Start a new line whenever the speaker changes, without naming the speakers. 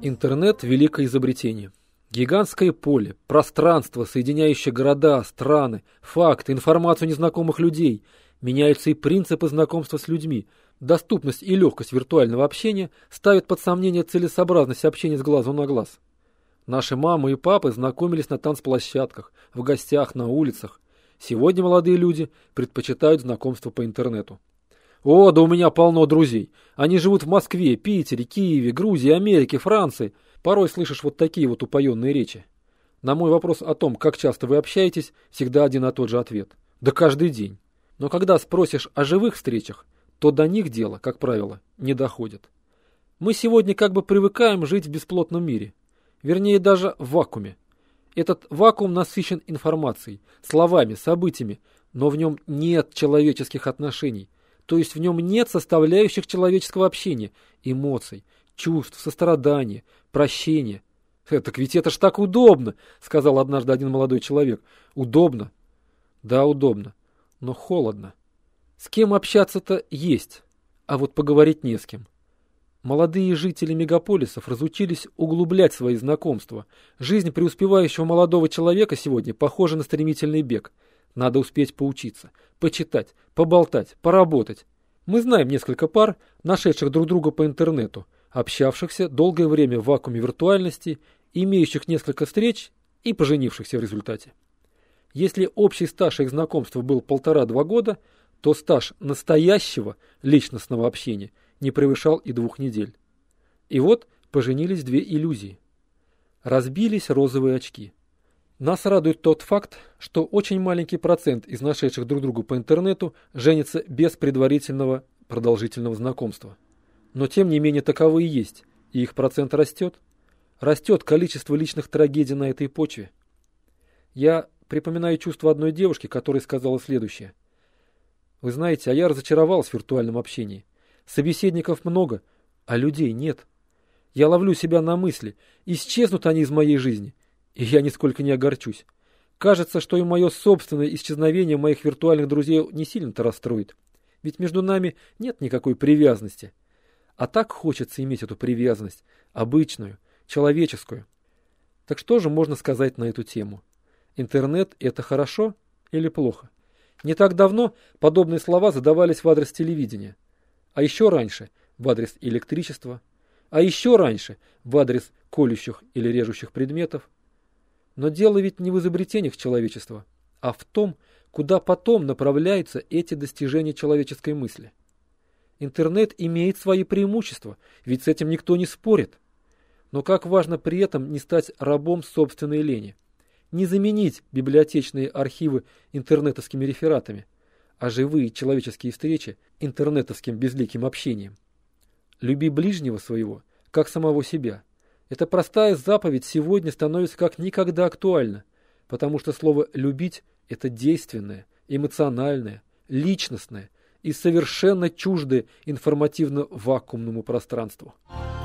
Интернет – великое изобретение. Гигантское поле, пространство, соединяющее города, страны, факты, информацию незнакомых людей. Меняются и принципы знакомства с людьми. Доступность и легкость виртуального общения ставят под сомнение целесообразность общения с глазу на глаз. Наши мамы и папы знакомились на танцплощадках, в гостях, на улицах. Сегодня молодые люди предпочитают знакомство по интернету. О, да у меня полно друзей. Они живут в Москве, Питере, Киеве, Грузии, Америке, Франции. Порой слышишь вот такие вот упоенные речи. На мой вопрос о том, как часто вы общаетесь, всегда один и тот же ответ. Да каждый день. Но когда спросишь о живых встречах, то до них дело, как правило, не доходит. Мы сегодня как бы привыкаем жить в бесплотном мире. Вернее, даже в вакууме. Этот вакуум насыщен информацией, словами, событиями, но в нем нет человеческих отношений. То есть в нем нет составляющих человеческого общения, эмоций, чувств, сострадания, прощения. Так ведь это ж так удобно, сказал однажды один молодой человек. Удобно? Да, удобно, но холодно. С кем общаться-то есть, а вот поговорить не с кем. Молодые жители мегаполисов разучились углублять свои знакомства. Жизнь преуспевающего молодого человека сегодня похожа на стремительный бег. Надо успеть поучиться, почитать, поболтать, поработать. Мы знаем несколько пар, нашедших друг друга по интернету, общавшихся долгое время в вакууме виртуальности, имеющих несколько встреч и поженившихся в результате. Если общий стаж их знакомства был 1,5-2 года, то стаж настоящего личностного общения не превышал и 2 недель. И вот поженились 2 иллюзии. Разбились розовые очки. Нас радует тот факт, что очень маленький процент из нашедших друг друга по интернету женится без предварительного продолжительного знакомства. Но тем не менее таковы и есть, и их процент растет. Растет количество личных трагедий на этой почве. Я припоминаю чувство одной девушки, которая сказала следующее. Вы знаете, а я разочаровалась в виртуальном общении. Собеседников много, а людей нет. Я ловлю себя на мысли, исчезнут они из моей жизни. И я нисколько не огорчусь. Кажется, что и мое собственное исчезновение моих виртуальных друзей не сильно-то расстроит. Ведь между нами нет никакой привязанности. А так хочется иметь эту привязанность, обычную, человеческую. Так что же можно сказать на эту тему? Интернет – это хорошо или плохо? Не так давно подобные слова задавались в адрес телевидения. А еще раньше – в адрес электричества. А еще раньше – в адрес колющих или режущих предметов. Но дело ведь не в изобретениях человечества, а в том, куда потом направляются эти достижения человеческой мысли. Интернет имеет свои преимущества, ведь с этим никто не спорит. Но как важно при этом не стать рабом собственной лени, не заменить библиотечные архивы интернетовскими рефератами, а живые человеческие встречи интернетовским безликим общением. Люби ближнего своего, как самого себя. Эта простая заповедь сегодня становится как никогда актуальна, потому что слово «любить» – это действенное, эмоциональное, личностное и совершенно чуждое информативно-вакуумному пространству.